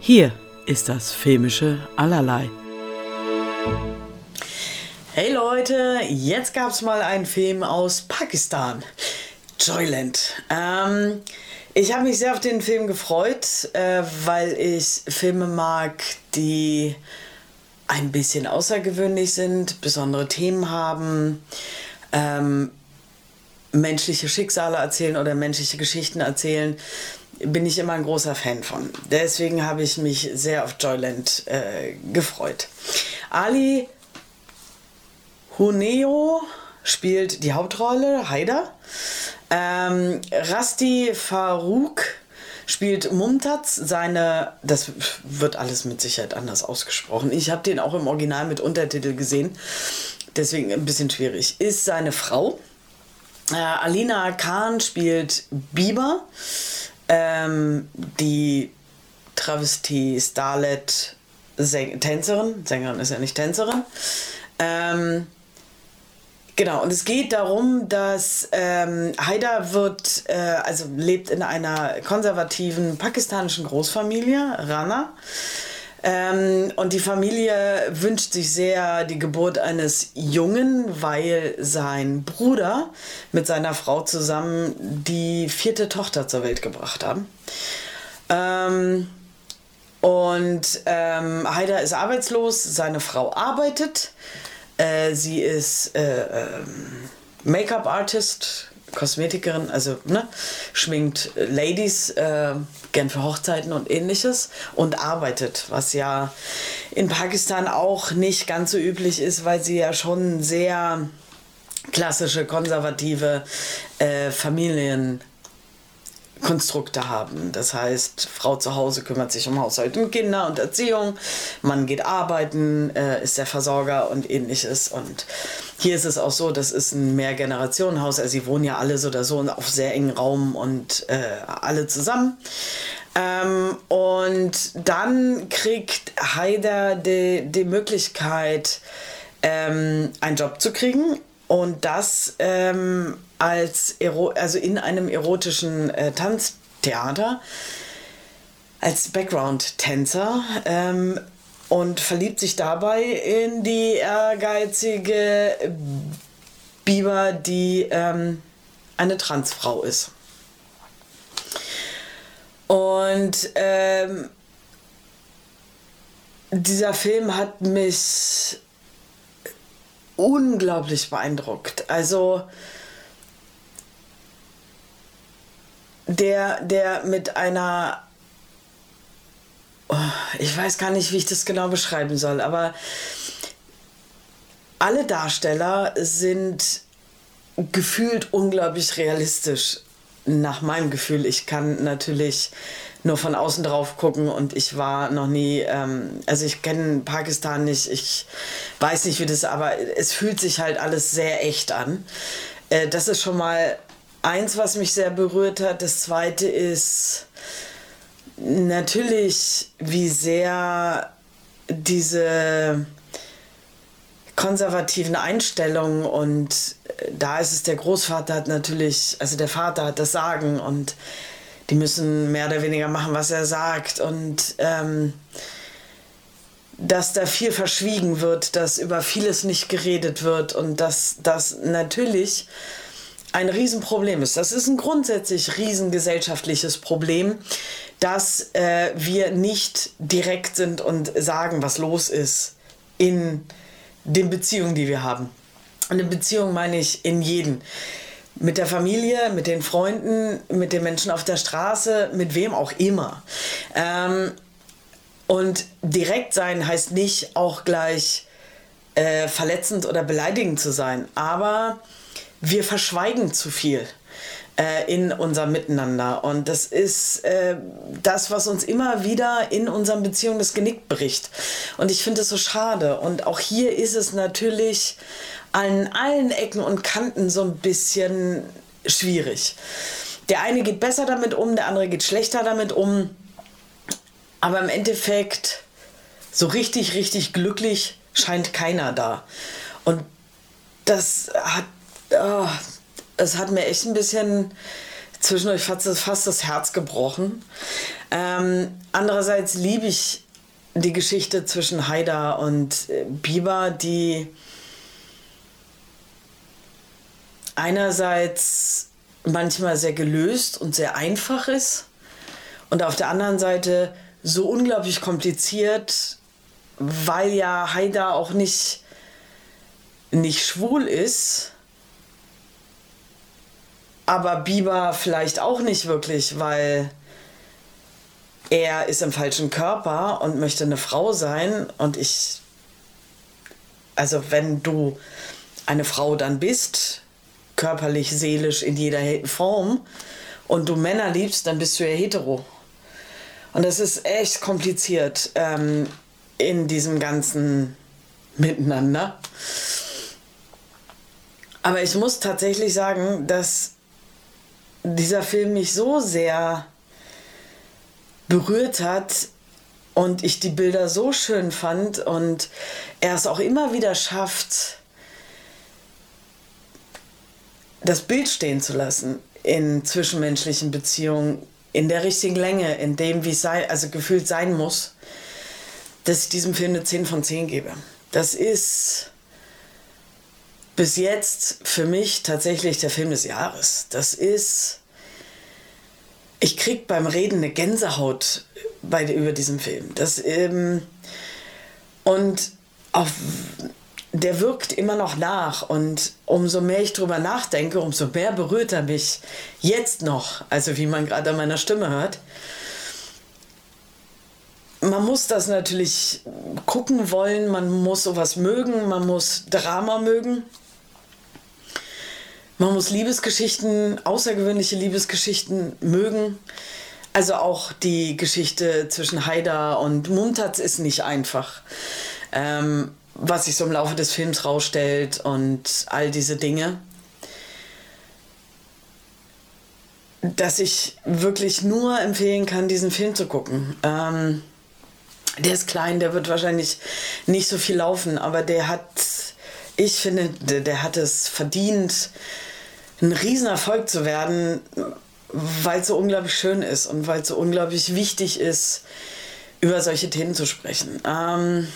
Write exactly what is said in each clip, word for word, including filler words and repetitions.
Hier ist das filmische Allerlei. Hey Leute, jetzt gab es mal einen Film aus Pakistan, Joyland. Ähm, ich habe mich sehr auf den Film gefreut, äh, weil ich Filme mag, die ein bisschen außergewöhnlich sind, besondere Themen haben, ähm, menschliche Schicksale erzählen oder menschliche Geschichten erzählen. Bin ich immer ein großer Fan von. Deswegen habe ich mich sehr auf Joyland äh, gefreut. Ali Huneo spielt die Hauptrolle, Haider. Ähm, Rasti Farouk spielt Mumtaz, seine, das wird alles mit Sicherheit anders ausgesprochen. Ich habe den auch im Original mit Untertitel gesehen, deswegen ein bisschen schwierig. Ist seine Frau. Äh, Alina Khan spielt Biber. Ähm, die Travestie, Starlet, Säng- Tänzerin, Sängerin ist ja nicht Tänzerin. Ähm, genau, und es geht darum, dass ähm, Haider wird, äh, also lebt in einer konservativen pakistanischen Großfamilie, Rana. Ähm, und die Familie wünscht sich sehr die Geburt eines Jungen, weil sein Bruder mit seiner Frau zusammen die vierte Tochter zur Welt gebracht haben. Ähm, und ähm, Haider ist arbeitslos, seine Frau arbeitet. Äh, sie ist äh, äh, Make-up-Artist, Kosmetikerin, also ne, schminkt Ladies, äh, gern für Hochzeiten und ähnliches und arbeitet, was ja in Pakistan auch nicht ganz so üblich ist, weil sie ja schon sehr klassische, konservative äh, Familien Konstrukte haben. Das heißt, Frau zu Hause kümmert sich um Haushalt und Kinder und Erziehung, Mann geht arbeiten, äh, ist der Versorger und ähnliches. Und hier ist es auch so, das ist ein Mehrgenerationenhaus, also sie wohnen ja alle so oder so auf sehr engen Raum und äh, alle zusammen. Ähm, und dann kriegt Haider die, die Möglichkeit, ähm, einen Job zu kriegen. Und das ähm, als Ero- also in einem erotischen äh, Tanztheater als Background-Tänzer ähm, und verliebt sich dabei in die ehrgeizige Biber, die ähm, eine Transfrau ist. Und ähm, dieser Film hat mich unglaublich beeindruckt. Also der, der mit einer, oh, ich weiß gar nicht, wie ich das genau beschreiben soll, aber alle Darsteller sind gefühlt unglaublich realistisch. Nach meinem Gefühl, ich kann natürlich nur von außen drauf gucken und ich war noch nie, ähm, also ich kenne Pakistan nicht, ich weiß nicht, wie das, aber es fühlt sich halt alles sehr echt an. Äh, das ist schon mal eins, was mich sehr berührt hat. Das zweite ist natürlich, wie sehr diese konservativen Einstellungen und da ist es, der Großvater hat natürlich, also der Vater hat das Sagen und die müssen mehr oder weniger machen, was er sagt und ähm, dass da viel verschwiegen wird, dass über vieles nicht geredet wird und dass das natürlich ein Riesenproblem ist. Das ist ein grundsätzlich riesengesellschaftliches Problem, dass äh, wir nicht direkt sind und sagen, was los ist in den Beziehungen, die wir haben. Eine Beziehung meine ich in jeden. Mit der Familie, mit den Freunden, mit den Menschen auf der Straße, mit wem auch immer. Ähm, und direkt sein heißt nicht auch gleich äh, verletzend oder beleidigend zu sein. Aber wir verschweigen zu viel äh, in unserem Miteinander. Und das ist äh, das, was uns immer wieder in unseren Beziehungen das Genick bricht. Und ich finde es so schade. Und auch hier ist es natürlich an allen Ecken und Kanten so ein bisschen schwierig. Der eine geht besser damit um, der andere geht schlechter damit um. Aber im Endeffekt so richtig, richtig glücklich scheint keiner da. Und das hat, oh, es hat mir echt ein bisschen zwischendurch fast, fast das Herz gebrochen. Ähm, andererseits liebe ich die Geschichte zwischen Haidar und äh, Biber, die einerseits manchmal sehr gelöst und sehr einfach ist und auf der anderen Seite so unglaublich kompliziert, weil ja Haidar auch nicht, nicht schwul ist, aber Biber vielleicht auch nicht wirklich, weil er ist im falschen Körper und möchte eine Frau sein und ich, also wenn du eine Frau dann bist, körperlich, seelisch, in jeder Form und du Männer liebst, dann bist du ja hetero. Und das ist echt kompliziert ähm, in diesem ganzen Miteinander. Aber ich muss tatsächlich sagen, dass dieser Film mich so sehr berührt hat und ich die Bilder so schön fand und er es auch immer wieder schafft, das Bild stehen zu lassen in zwischenmenschlichen Beziehungen, in der richtigen Länge, in dem, wie es sei, also gefühlt sein muss, dass ich diesem Film eine zehn von zehn gebe. Das ist bis jetzt für mich tatsächlich der Film des Jahres. Das ist, ich krieg beim Reden eine Gänsehaut bei, über diesen Film. Das, ähm, und auf, der wirkt immer noch nach und umso mehr ich drüber nachdenke, umso mehr berührt er mich jetzt noch, also wie man gerade an meiner Stimme hört. Man muss das natürlich gucken wollen, man muss sowas mögen, man muss Drama mögen. Man muss Liebesgeschichten, außergewöhnliche Liebesgeschichten mögen. Also auch die Geschichte zwischen Haidar und Mumtaz ist nicht einfach. Ähm, was sich so im Laufe des Films rausstellt und all diese Dinge. Dass ich wirklich nur empfehlen kann, diesen Film zu gucken. Ähm, der ist klein, der wird wahrscheinlich nicht so viel laufen, aber der hat, ich finde, der, der hat es verdient, ein Riesenerfolg zu werden, weil es so unglaublich schön ist und weil es so unglaublich wichtig ist, über solche Themen zu sprechen. Ähm,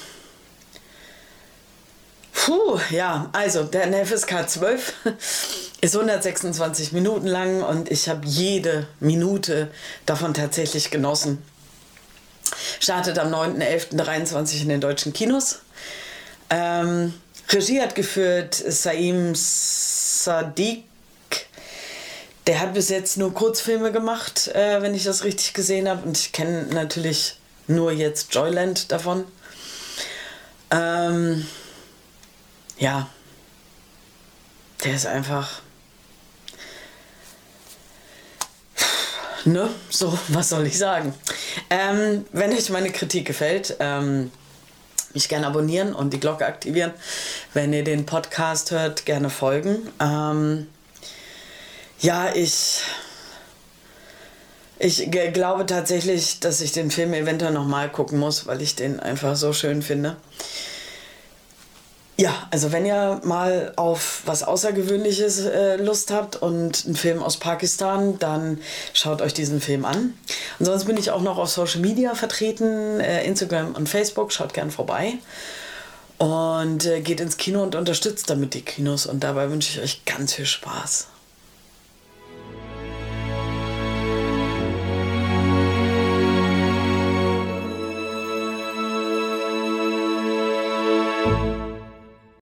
puh, ja, also der F S K zwölf ist hundertsechsundzwanzig Minuten lang und ich habe jede Minute davon tatsächlich genossen. Startet am neunten elften dreiundzwanzig in den deutschen Kinos. Ähm, Regie hat geführt Saim Sadiq. Der hat bis jetzt nur Kurzfilme gemacht, äh, wenn ich das richtig gesehen habe. Und ich kenne natürlich nur jetzt Joyland davon. Ähm, ja, der ist einfach... Ne? So, was soll ich sagen? Ähm, wenn euch meine Kritik gefällt, ähm, mich gerne abonnieren und die Glocke aktivieren. Wenn ihr den Podcast hört, gerne folgen. Ähm, ja, ich, ich g- glaube tatsächlich, dass ich den Film eventuell nochmal gucken muss, weil ich den einfach so schön finde. Ja, also wenn ihr mal auf was Außergewöhnliches äh, Lust habt und einen Film aus Pakistan, dann schaut euch diesen Film an. Ansonsten bin ich auch noch auf Social Media vertreten, äh, Instagram und Facebook, schaut gern vorbei. Und äh, geht ins Kino und unterstützt damit die Kinos und dabei wünsche ich euch ganz viel Spaß.